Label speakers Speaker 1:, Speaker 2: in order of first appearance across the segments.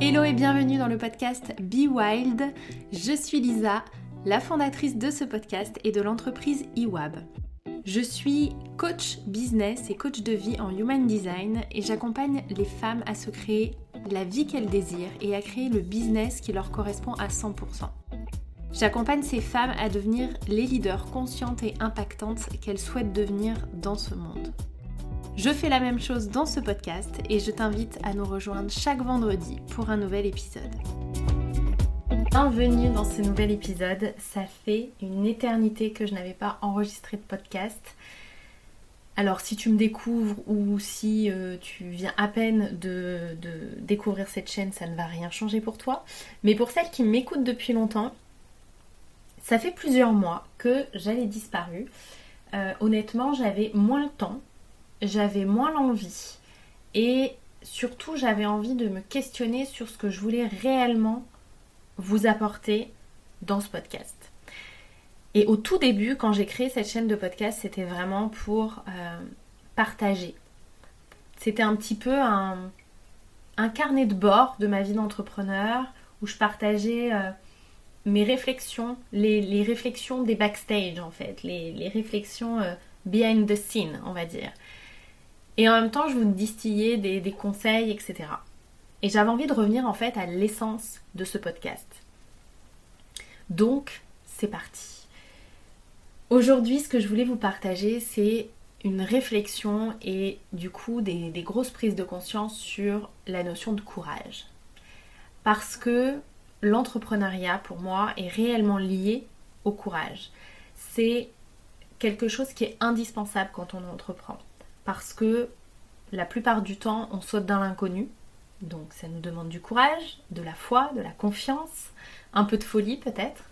Speaker 1: Hello et bienvenue dans le podcast Be Wild. Je suis Lisa, la fondatrice de ce podcast et de l'entreprise eWab. Je suis coach business et coach de vie en Human Design et j'accompagne les femmes à se créer la vie qu'elles désirent et à créer le business qui leur correspond à 100%. J'accompagne ces femmes à devenir les leaders conscientes et impactantes qu'elles souhaitent devenir dans ce monde. Je fais la même chose dans ce podcast et je t'invite à nous rejoindre chaque vendredi pour un nouvel épisode. Bienvenue dans ce nouvel épisode. Ça fait une éternité que je n'avais pas enregistré de podcast. Alors si tu me découvres ou si tu viens à peine de découvrir cette chaîne, ça ne va rien changer pour toi. Mais pour celles qui m'écoutent depuis longtemps, ça fait plusieurs mois que j'avais disparu. Honnêtement, j'avais moins le temps. J'avais moins l'envie et surtout j'avais envie de me questionner sur ce que je voulais réellement vous apporter dans ce podcast. Et au tout début, quand j'ai créé cette chaîne de podcast, c'était vraiment pour partager. C'était un petit peu un carnet de bord de ma vie d'entrepreneur où je partageais mes réflexions, les réflexions des backstage en fait, les réflexions behind the scene on va dire. Et en même temps, je vous distillais des conseils, etc. Et j'avais envie de revenir en fait à l'essence de ce podcast. Donc, c'est parti. Aujourd'hui, ce que je voulais vous partager, c'est une réflexion et du coup des grosses prises de conscience sur la notion de courage. Parce que l'entrepreneuriat, pour moi, est réellement lié au courage. C'est quelque chose qui est indispensable quand on entreprend. Parce que la plupart du temps, on saute dans l'inconnu. Donc ça nous demande du courage, de la foi, de la confiance, un peu de folie peut-être.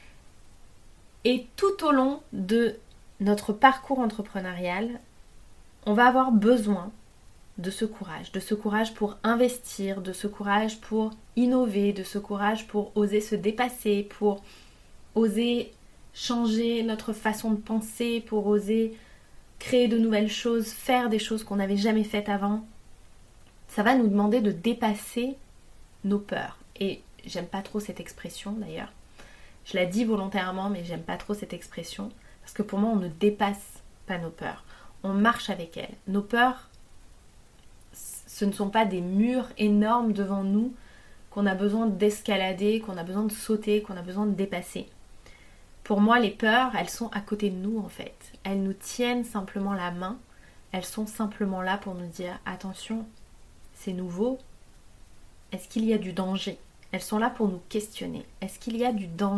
Speaker 1: Et tout au long de notre parcours entrepreneurial, on va avoir besoin de ce courage pour investir, de ce courage pour innover, de ce courage pour oser se dépasser, pour oser changer notre façon de penser, pour oser créer de nouvelles choses, faire des choses qu'on n'avait jamais faites avant. Ça va nous demander de dépasser nos peurs. Et j'aime pas trop cette expression d'ailleurs. Je la dis volontairement, mais j'aime pas trop cette expression. Parce que pour moi, on ne dépasse pas nos peurs. On marche avec elles. Nos peurs, ce ne sont pas des murs énormes devant nous qu'on a besoin d'escalader, qu'on a besoin de sauter, qu'on a besoin de dépasser. Pour moi, les peurs, elles sont à côté de nous en fait. Elles nous tiennent simplement la main. Elles sont simplement là pour nous dire « Attention, c'est nouveau. Est-ce qu'il y a du danger ?» Elles sont là pour nous questionner. Est-ce qu'il y a du danger ?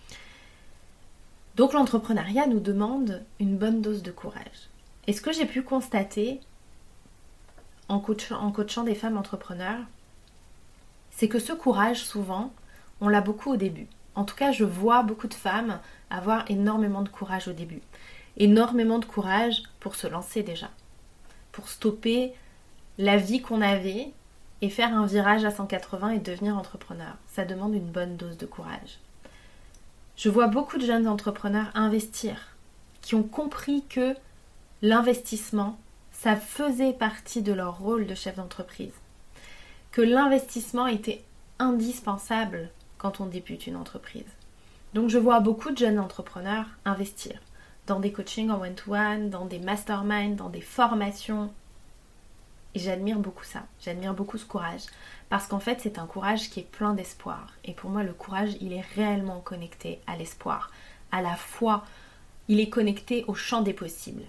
Speaker 1: Donc l'entrepreneuriat nous demande une bonne dose de courage. Et ce que j'ai pu constater en coachant des femmes entrepreneurs, c'est que ce courage, souvent, on l'a beaucoup au début. En tout cas, je vois beaucoup de femmes avoir énormément de courage au début. Énormément de courage pour se lancer déjà. Pour stopper la vie qu'on avait et faire un virage à 180 et devenir entrepreneur. Ça demande une bonne dose de courage. Je vois beaucoup de jeunes entrepreneurs investir, qui ont compris que l'investissement, ça faisait partie de leur rôle de chef d'entreprise. Que l'investissement était indispensable quand on débute une entreprise. Donc je vois beaucoup de jeunes entrepreneurs investir dans des coachings en one-to-one, dans des masterminds, dans des formations. Et j'admire beaucoup ça, j'admire beaucoup ce courage. Parce qu'en fait, c'est un courage qui est plein d'espoir. Et pour moi, le courage, il est réellement connecté à l'espoir, à la foi. Il est connecté au champ des possibles.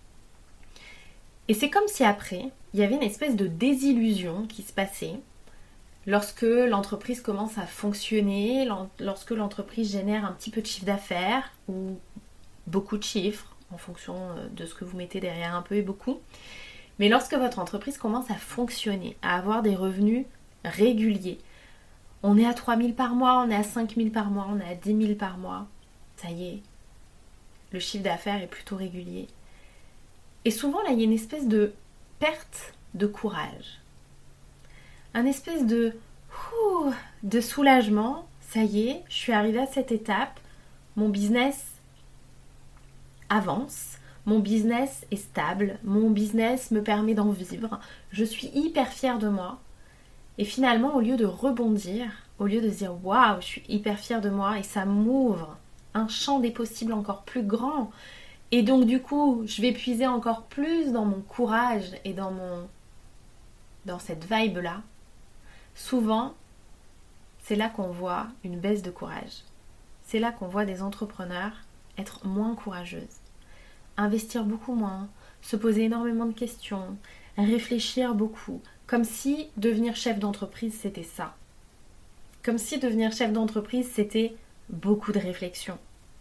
Speaker 1: Et c'est comme si après, il y avait une espèce de désillusion qui se passait lorsque l'entreprise commence à fonctionner, lorsque l'entreprise génère un petit peu de chiffre d'affaires ou beaucoup de chiffres, en fonction de ce que vous mettez derrière un peu et beaucoup. Mais lorsque votre entreprise commence à fonctionner, à avoir des revenus réguliers, on est à 3 000 par mois, on est à 5 000 par mois, on est à 10 000 par mois, ça y est, le chiffre d'affaires est plutôt régulier. Et souvent là, il y a une espèce de perte de courage. Un espèce de soulagement, ça y est, je suis arrivée à cette étape, mon business avance, mon business est stable, mon business me permet d'en vivre, je suis hyper fière de moi. Et finalement, au lieu de rebondir, au lieu de se dire waouh, je suis hyper fière de moi et ça m'ouvre un champ des possibles encore plus grand. Et donc du coup, je vais puiser encore plus dans mon courage et dans cette vibe-là. Souvent, c'est là qu'on voit une baisse de courage. C'est là qu'on voit des entrepreneurs être moins courageuses, investir beaucoup moins, se poser énormément de questions, réfléchir beaucoup, comme si devenir chef d'entreprise c'était ça. Comme si devenir chef d'entreprise c'était beaucoup de réflexion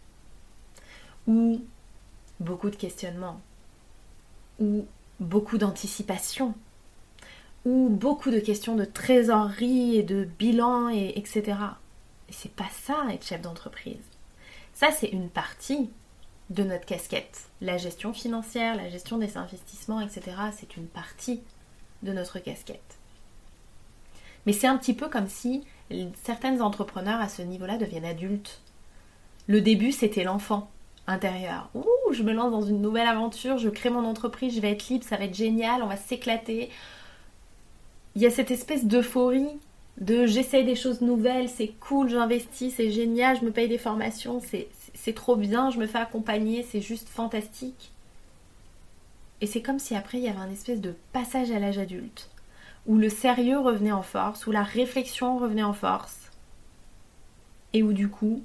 Speaker 1: ou beaucoup de questionnement ou beaucoup d'anticipation ou beaucoup de questions de trésorerie et de bilan etc. Et c'est pas ça être chef d'entreprise. Ça c'est une partie de notre casquette. La gestion financière, la gestion des investissements, etc. c'est une partie de notre casquette. Mais c'est un petit peu comme si certains entrepreneurs à ce niveau-là deviennent adultes. Le début, c'était l'enfant intérieur. Ouh, je me lance dans une nouvelle aventure, je crée mon entreprise, je vais être libre, ça va être génial, on va s'éclater. Il y a cette espèce d'euphorie de j'essaye des choses nouvelles, c'est cool, j'investis, c'est génial, je me paye des formations, c'est trop bien, je me fais accompagner, c'est juste fantastique. Et c'est comme si après il y avait un espèce de passage à l'âge adulte, où le sérieux revenait en force, où la réflexion revenait en force, et où du coup,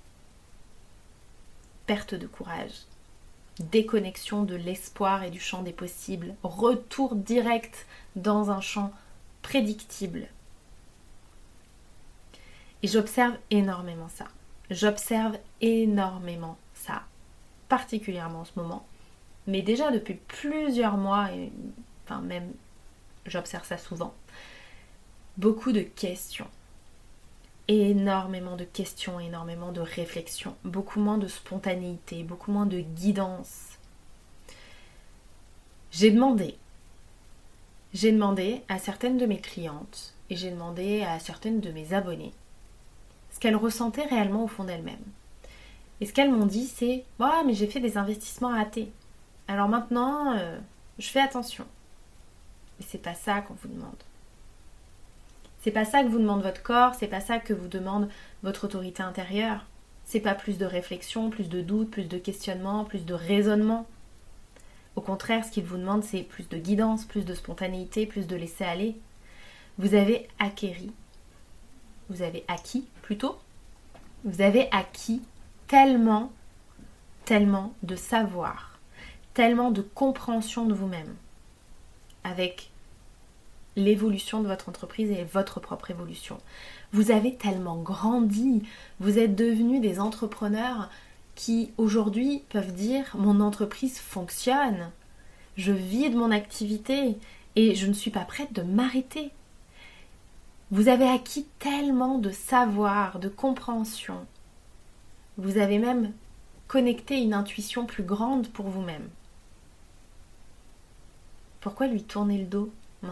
Speaker 1: perte de courage, déconnexion de l'espoir et du champ des possibles, retour direct dans un champ prédictible. Et j'observe énormément ça. Particulièrement en ce moment. Mais déjà depuis plusieurs mois, et enfin même j'observe ça souvent, beaucoup de questions. Énormément de questions, énormément de réflexions, beaucoup moins de spontanéité, beaucoup moins de guidance. J'ai demandé à certaines de mes clientes et j'ai demandé à certaines de mes abonnés ce qu'elles ressentaient réellement au fond d'elles-mêmes. Et ce qu'elles m'ont dit, c'est « Ouais, mais j'ai fait des investissements ratés. Alors maintenant, je fais attention. » Et c'est pas ça qu'on vous demande. C'est pas ça que vous demande votre corps, c'est pas ça que vous demande votre autorité intérieure. C'est pas plus de réflexion, plus de doute, plus de questionnement, plus de raisonnement. Au contraire, ce qu'il vous demande, c'est plus de guidance, plus de spontanéité, plus de laisser aller. Vous avez acquis tellement de savoir, tellement de compréhension de vous-même avec l'évolution de votre entreprise et votre propre évolution. Vous avez tellement grandi, vous êtes devenus des entrepreneurs qui aujourd'hui peuvent dire mon entreprise fonctionne, je vis de mon activité et je ne suis pas prête de m'arrêter. Vous avez acquis tellement de savoir, de compréhension. Vous avez même connecté une intuition plus grande pour vous-même. Pourquoi lui tourner le dos maintenant ?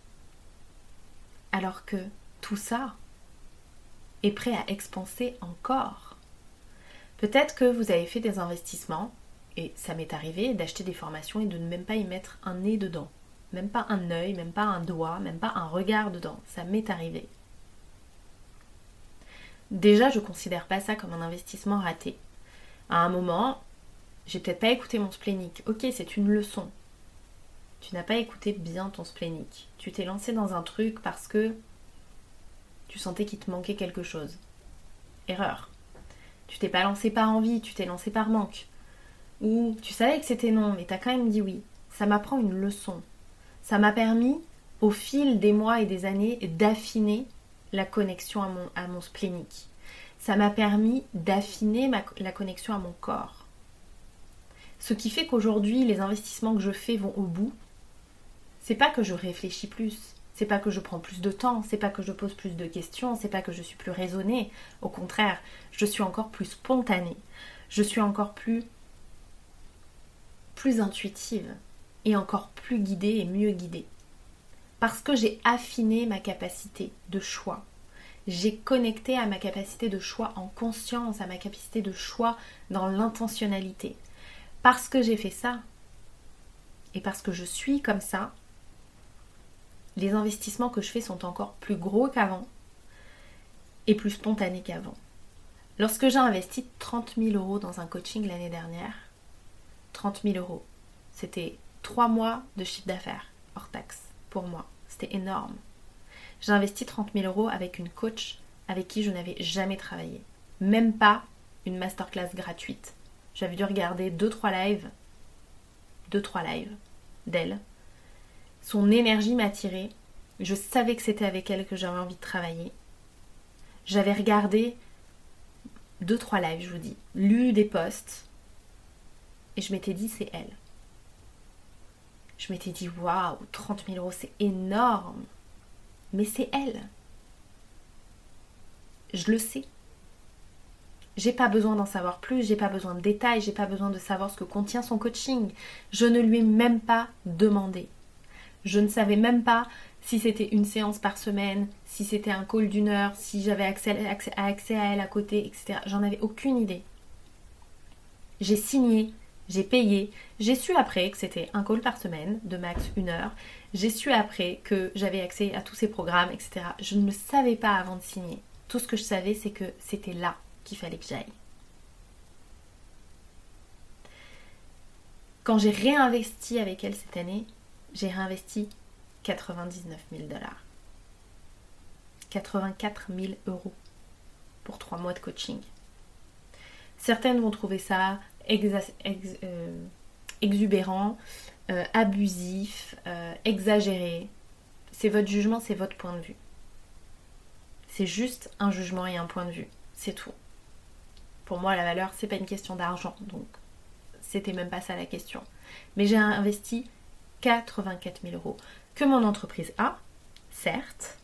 Speaker 1: Alors que tout ça est prêt à expanser encore. Peut-être que vous avez fait des investissements, et ça m'est arrivé d'acheter des formations et de ne même pas y mettre un nez dedans. Même pas un œil, même pas un doigt, même pas un regard dedans. Ça m'est arrivé. Déjà, je ne considère pas ça comme un investissement raté. À un moment, j'ai peut-être pas écouté mon splénique. Ok, c'est une leçon. Tu n'as pas écouté bien ton splénique. Tu t'es lancé dans un truc parce que tu sentais qu'il te manquait quelque chose. Erreur. Tu t'es pas lancé par envie, tu t'es lancé par manque. Ou tu savais que c'était non, mais tu as quand même dit oui. Ça m'apprend une leçon. Ça m'a permis, au fil des mois et des années, d'affiner la connexion à mon splénique. Ça m'a permis d'affiner la connexion à mon corps. Ce qui fait qu'aujourd'hui, les investissements que je fais vont au bout. C'est pas que je réfléchis plus, c'est pas que je prends plus de temps, c'est pas que je pose plus de questions, c'est pas que je suis plus raisonnée. Au contraire, je suis encore plus spontanée. Je suis encore plus intuitive et encore plus guidée et mieux guidée. Parce que j'ai affiné ma capacité de choix. J'ai connecté à ma capacité de choix en conscience, à ma capacité de choix dans l'intentionnalité. Parce que j'ai fait ça, et parce que je suis comme ça, les investissements que je fais sont encore plus gros qu'avant et plus spontanés qu'avant. Lorsque j'ai investi 30 000 € dans un coaching l'année dernière, 30 000 €, c'était 3 mois de chiffre d'affaires hors taxe pour moi. C'était énorme. J'ai investi 30 000 € avec une coach avec qui je n'avais jamais travaillé. Même pas une masterclass gratuite. J'avais dû regarder 2-3 lives d'elle. Son énergie m'attirait. Je savais que c'était avec elle que j'avais envie de travailler. J'avais regardé 2-3 lives, je vous dis, lu des posts, et je m'étais dit, c'est elle. Je m'étais dit, waouh, 30 000 €, c'est énorme. Mais c'est elle. Je le sais. J'ai pas besoin d'en savoir plus, j'ai pas besoin de détails, j'ai pas besoin de savoir ce que contient son coaching. Je ne lui ai même pas demandé. Je ne savais même pas si c'était une séance par semaine, si c'était un call d'1 heure, si j'avais accès à elle à côté, etc. J'en avais aucune idée. J'ai signé, j'ai payé, j'ai su après que c'était un call par semaine, de max 1 heure. J'ai su après que j'avais accès à tous ces programmes, etc. Je ne le savais pas avant de signer. Tout ce que je savais, c'est que c'était là qu'il fallait que j'aille. Quand j'ai réinvesti avec elle cette année, j'ai réinvesti 99 000 $. 84 000 € pour 3 mois de coaching. Certaines vont trouver ça exubérant, abusif, exagéré. C'est votre jugement, c'est votre point de vue. C'est juste un jugement et un point de vue. C'est tout. Pour moi, la valeur, c'est pas une question d'argent. Donc, c'était même pas ça la question. Mais j'ai investi 84 000 € que mon entreprise a, certes,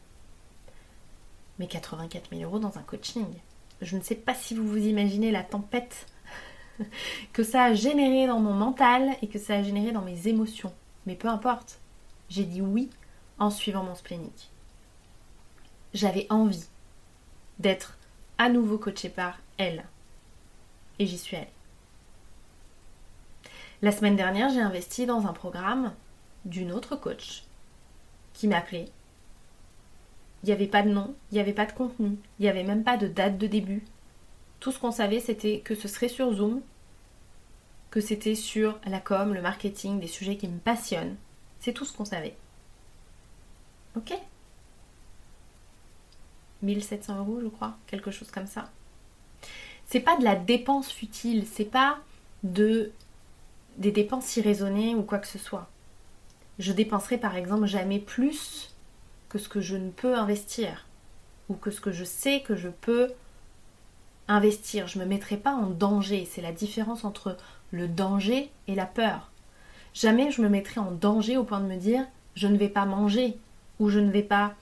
Speaker 1: mais 84 000 € dans un coaching. Je ne sais pas si vous vous imaginez la tempête que ça a généré dans mon mental et que ça a généré dans mes émotions. Mais peu importe. J'ai dit oui en suivant mon splénique. J'avais envie d'être à nouveau coachée par elle. Et j'y suis allée. La semaine dernière, j'ai investi dans un programme d'une autre coach qui m'appelait. Il n'y avait pas de nom, il n'y avait pas de contenu, il n'y avait même pas de date de début. Tout ce qu'on savait, c'était que ce serait sur Zoom, que c'était sur la com, le marketing, des sujets qui me passionnent. C'est tout ce qu'on savait. Ok ? 1700 €, je crois, quelque chose comme ça. C'est pas de la dépense futile, c'est pas des dépenses irraisonnées ou quoi que ce soit. Je dépenserai par exemple jamais plus que ce que je ne peux investir ou que ce que je sais que je peux investir. Je me mettrai pas en danger. C'est la différence entre le danger et la peur. Jamais je me mettrai en danger au point de me dire je ne vais pas manger ou je ne vais pas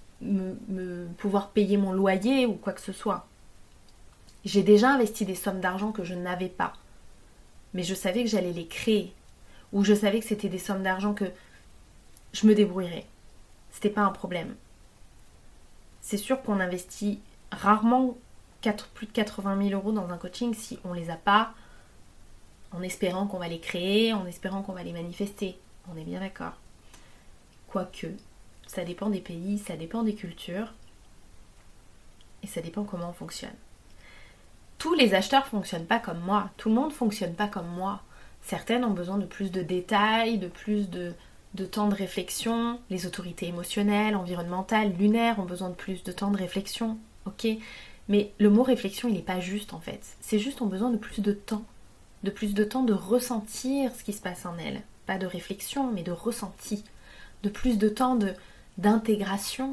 Speaker 1: me pouvoir payer mon loyer ou quoi que ce soit. J'ai déjà investi des sommes d'argent que je n'avais pas. Mais je savais que j'allais les créer. Ou je savais que c'était des sommes d'argent que je me débrouillerais. C'était pas un problème. C'est sûr qu'on investit rarement plus de 80 000 € dans un coaching si on les a pas, en espérant qu'on va les créer, en espérant qu'on va les manifester. On est bien d'accord. Quoique, ça dépend des pays, ça dépend des cultures, et ça dépend comment on fonctionne. Tous les acheteurs ne fonctionnent pas comme moi, tout le monde ne fonctionne pas comme moi. Certaines ont besoin de plus de détails, de plus de temps de réflexion. Les autorités émotionnelles, environnementales, lunaires ont besoin de plus de temps de réflexion. Ok ? Mais le mot réflexion, il n'est pas juste en fait. C'est juste, on a besoin de plus de temps. De plus de temps de ressentir ce qui se passe en elles. Pas de réflexion, mais de ressenti. De plus de temps d'intégration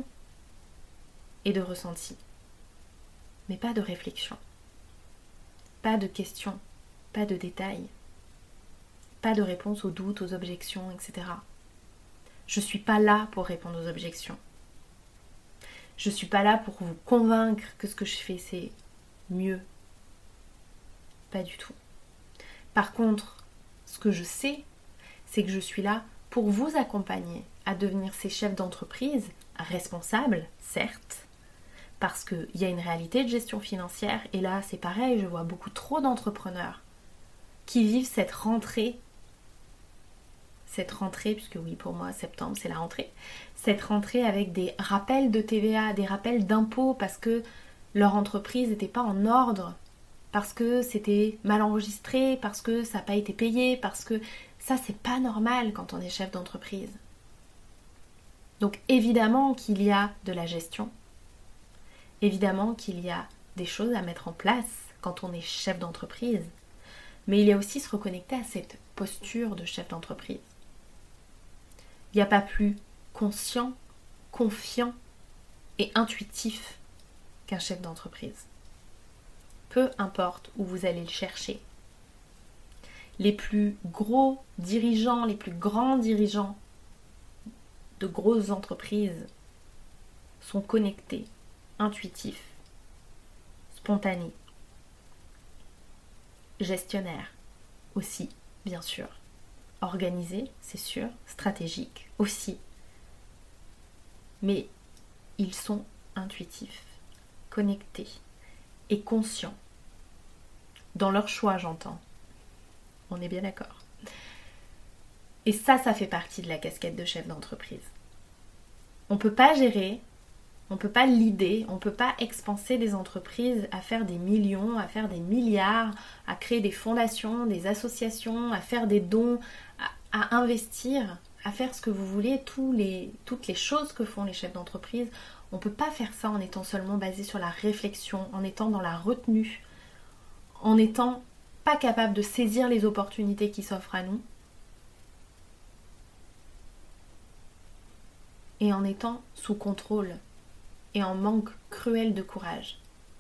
Speaker 1: et de ressenti. Mais pas de réflexion. Pas de questions. Pas de détails. Pas de réponse aux doutes, aux objections, etc. Je suis pas là pour répondre aux objections. Je suis pas là pour vous convaincre que ce que je fais c'est mieux. Pas du tout. Par contre, ce que je sais, c'est que je suis là pour vous accompagner à devenir ces chefs d'entreprise responsables, certes, parce qu'il y a une réalité de gestion financière, et là c'est pareil, je vois beaucoup trop d'entrepreneurs qui vivent cette rentrée cette rentrée, puisque oui, pour moi, septembre, c'est la rentrée, cette rentrée avec des rappels de TVA, des rappels d'impôts parce que leur entreprise n'était pas en ordre, parce que c'était mal enregistré, parce que ça n'a pas été payé, parce que ça, c'est pas normal quand on est chef d'entreprise. Donc évidemment qu'il y a de la gestion, évidemment qu'il y a des choses à mettre en place quand on est chef d'entreprise, mais il y a aussi se reconnecter à cette posture de chef d'entreprise. Il n'y a pas plus conscient, confiant et intuitif qu'un chef d'entreprise. Peu importe où vous allez le chercher. Les plus gros dirigeants, les plus grands dirigeants de grosses entreprises sont connectés, intuitifs, spontanés, gestionnaires aussi, bien sûr, organisés, c'est sûr, stratégiques aussi, mais ils sont intuitifs, connectés et conscients, dans leur choix j'entends, on est bien d'accord. Et ça fait partie de la casquette de chef d'entreprise. On ne peut pas gérer, on ne peut pas leader, on ne peut pas expanser des entreprises à faire des millions, à faire des milliards, à créer des fondations, des associations, à faire des dons, à investir, à faire ce que vous voulez, toutes les choses que font les chefs d'entreprise. On ne peut pas faire ça en étant seulement basé sur la réflexion, en étant dans la retenue, en n'étant pas capable de saisir les opportunités qui s'offrent à nous, et en étant sous contrôle et en manque cruel de courage.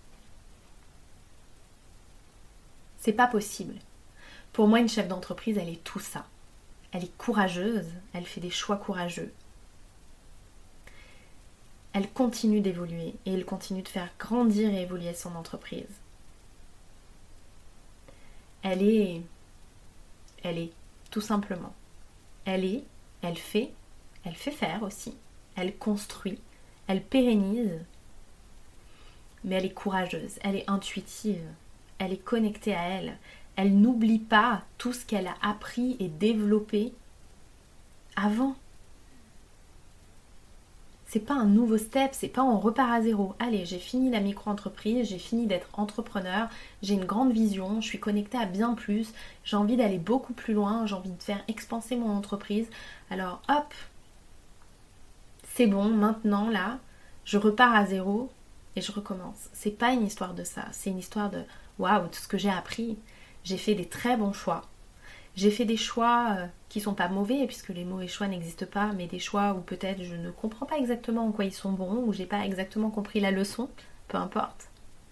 Speaker 1: C'est pas possible. Pour moi, une chef d'entreprise, elle est tout ça. Elle est courageuse, elle fait des choix courageux. Elle continue d'évoluer et elle continue de faire grandir et évoluer son entreprise. Elle est, tout simplement. Elle fait faire aussi. Elle construit, elle pérennise, mais elle est courageuse, elle est intuitive, elle est connectée à elle. Elle n'oublie pas tout ce qu'elle a appris et développé avant. C'est pas un nouveau step, c'est pas on repart à zéro. Allez, j'ai fini la micro-entreprise, j'ai fini d'être entrepreneur, j'ai une grande vision, je suis connectée à bien plus, j'ai envie d'aller beaucoup plus loin, j'ai envie de faire expanser mon entreprise. Alors hop, c'est bon, maintenant là, je repars à zéro et je recommence. C'est pas une histoire de ça, c'est une histoire de waouh, tout ce que j'ai appris. J'ai fait des très bons choix. J'ai fait des choix qui sont pas mauvais, puisque les mauvais choix n'existent pas, mais des choix où peut-être je ne comprends pas exactement en quoi ils sont bons, où j'ai pas exactement compris la leçon, peu importe.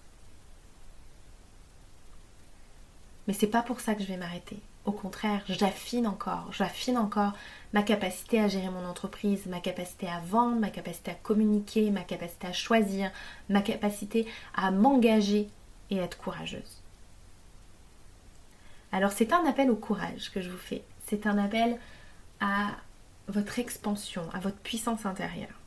Speaker 1: Mais c'est pas pour ça que je vais m'arrêter. Au contraire, j'affine encore ma capacité à gérer mon entreprise, ma capacité à vendre, ma capacité à communiquer, ma capacité à choisir, ma capacité à m'engager et être courageuse. Alors c'est un appel au courage que je vous fais. C'est un appel à votre expansion, à votre puissance intérieure.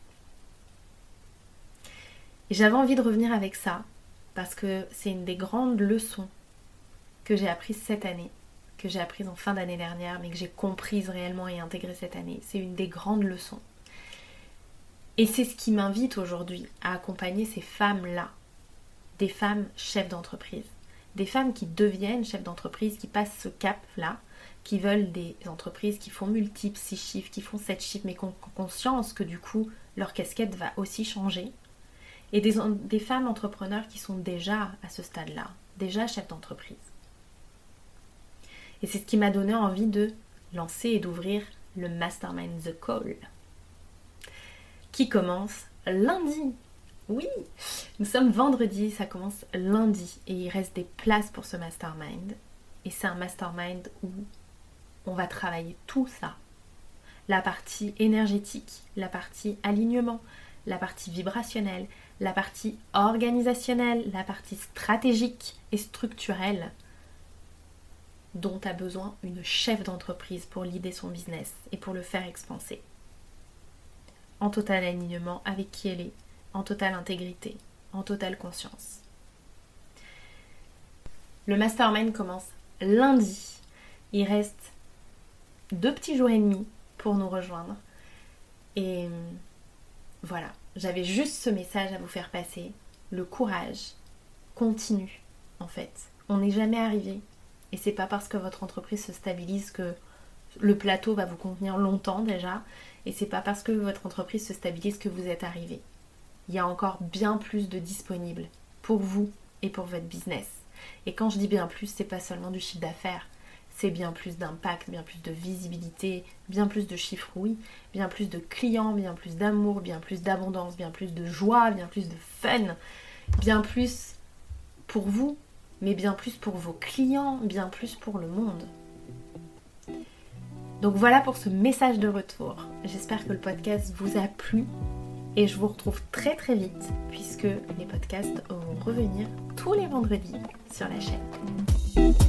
Speaker 1: Et j'avais envie de revenir avec ça parce que c'est une des grandes leçons que j'ai apprises cette année, que j'ai apprises en fin d'année dernière, mais que j'ai comprises réellement et intégrées cette année. C'est une des grandes leçons. Et c'est ce qui m'invite aujourd'hui à accompagner ces femmes-là, des femmes chefs d'entreprise. Des femmes qui deviennent chefs d'entreprise, qui passent ce cap-là, qui veulent des entreprises qui font multiples 6 chiffres, qui font 7 chiffres, mais qui ont conscience que du coup, leur casquette va aussi changer. Et des femmes entrepreneurs qui sont déjà à ce stade-là, déjà chefs d'entreprise. Et c'est ce qui m'a donné envie de lancer et d'ouvrir le Mastermind The Call, qui commence lundi. Oui, nous sommes vendredi, ça commence lundi et il reste des places pour ce mastermind. Et c'est un mastermind où on va travailler tout ça. La partie énergétique, la partie alignement, la partie vibrationnelle, la partie organisationnelle, la partie stratégique et structurelle dont a besoin une chef d'entreprise pour leader son business et pour le faire expanser. En total alignement avec qui elle est, en totale intégrité, en totale conscience. Le mastermind commence lundi. Il reste 2 petits jours et demi pour nous rejoindre. Et voilà, j'avais juste ce message à vous faire passer. Le courage continue en fait. On n'est jamais arrivé. Et c'est pas parce que votre entreprise se stabilise que le plateau va vous contenir longtemps déjà. Et c'est pas parce que votre entreprise se stabilise que vous êtes arrivé. Il y a encore bien plus de disponibles pour vous et pour votre business. Et quand je dis bien plus, c'est pas seulement du chiffre d'affaires. C'est bien plus d'impact, bien plus de visibilité, bien plus de chiffres, oui, bien plus de clients, bien plus d'amour, bien plus d'abondance, bien plus de joie, bien plus de fun, bien plus pour vous, mais bien plus pour vos clients, bien plus pour le monde. Donc voilà pour ce message de retour. J'espère que le podcast vous a plu et je vous retrouve très très vite puisque les podcasts vont revenir tous les vendredis sur la chaîne.